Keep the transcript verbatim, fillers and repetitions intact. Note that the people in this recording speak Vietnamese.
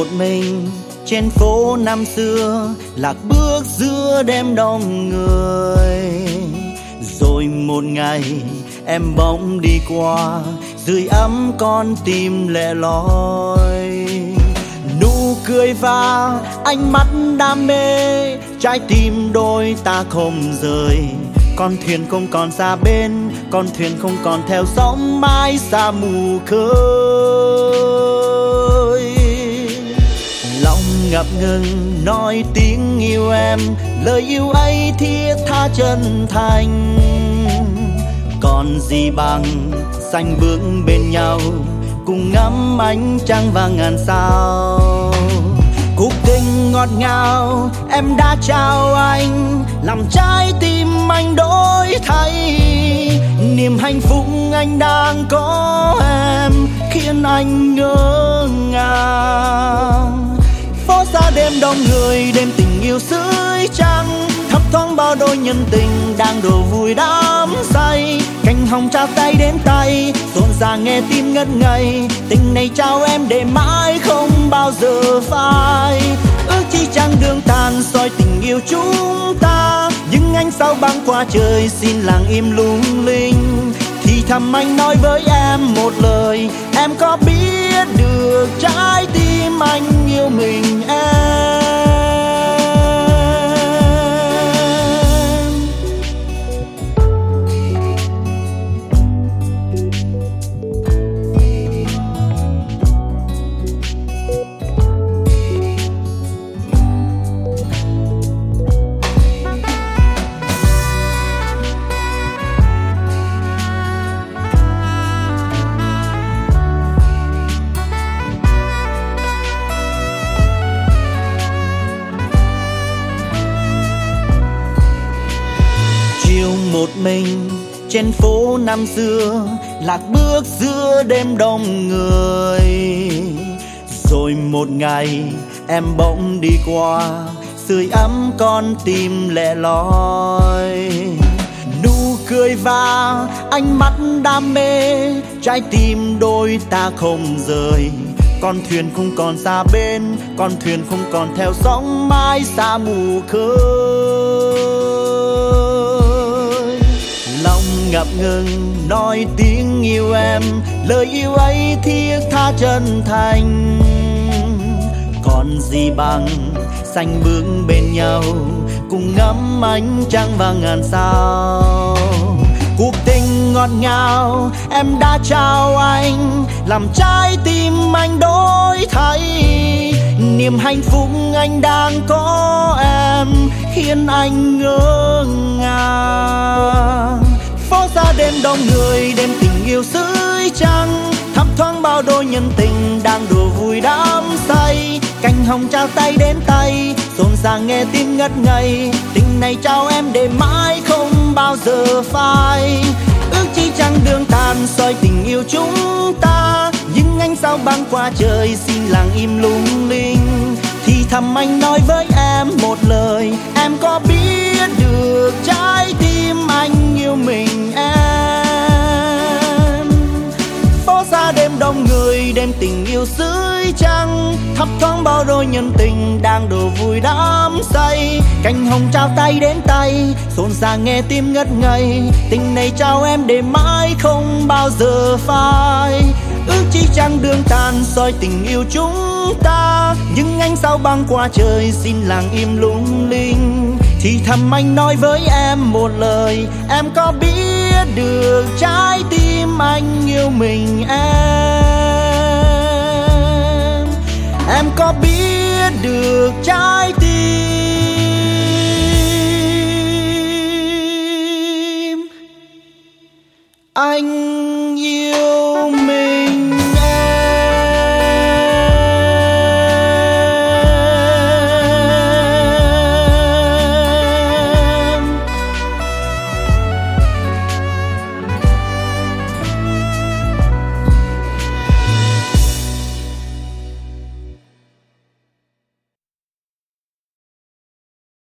một mình trên phố năm xưa, lạc bước giữa đêm đông người. Rồi một ngày em bỗng đi qua, dưới ấm con tim lẻ loi. Nụ cười và ánh mắt đam mê, trái tim đôi ta không rời. Con thuyền không còn xa bên, con thuyền không còn theo sóng mãi xa mù khơi. Lòng ngập ngừng nói tiếng yêu em, lời yêu ấy thiết tha chân thành. Còn gì bằng xanh bước bên nhau, cùng ngắm ánh trăng và ngàn sao. Cuộc tình ngọt ngào em đã trao anh, làm trái tim anh đổi thay. Niềm hạnh phúc anh đang có em khiến anh ngỡ ngàng. Phố xa đêm đông người, đêm tình yêu dưới trăng, thấp thoáng bao đôi nhân tình đang đổ vui đắm say. Cành hồng trao tay đến tay, rộn ràng nghe tim ngất ngây. Tình này trao em để mãi không bao giờ phai. Ước chi chẳng đường tàn soi tình yêu chúng ta, nhưng anh sao băng qua trời xin lặng im lung linh. Thì thầm anh nói với em một lời, em có biết được trái tim anh yêu mình em. Một mình trên phố năm xưa, lạc bước giữa đêm đông người. Rồi một ngày em bỗng đi qua, sưởi ấm con tim lẻ loi. Nụ cười và ánh mắt đam mê, trái tim đôi ta không rời. Con thuyền không còn xa bên, con thuyền không còn theo sóng mãi xa mù khơi. Lòng ngập ngừng nói tiếng yêu em, lời yêu ấy thiết tha chân thành. Còn gì bằng xanh bước bên nhau, cùng ngắm ánh trăng và ngàn sao. Cuộc tình ngọt ngào em đã trao anh, làm trái tim anh đổi thay. Niềm hạnh phúc anh đang có em khiến anh ngỡ ngàng. Phố xa đêm đông người, đêm tình yêu dưới trăng, thấp thoáng bao đôi nhân tình đang đùa vui đắm say. Cành hồng trao tay đến tay, rộn ràng nghe tim ngất ngây. Tình này trao em để mãi không bao giờ phai. Ước chi chẳng đường tàn soi tình yêu chúng ta, nhưng anh sao băng qua trời xin lặng im lung linh. Thì thầm anh nói với em một lời, em có biết được trái tim anh yêu mình em. Phố xa đêm đông người, đêm tình yêu dưới trăng, thấp thoáng bao đôi nhân tình đang đổ vui đắm say. Cành hồng trao tay đến tay, rộn ràng nghe tim ngất ngây. Tình này trao em để mãi không bao giờ phai. Ước chi chẳng đường tàn soi tình yêu chúng ta, nhưng anh sao băng qua trời xin lặng im lung linh. Thì thầm anh nói với em một lời, em có biết được trái tim anh yêu mình em. Em có biết được trái tim anh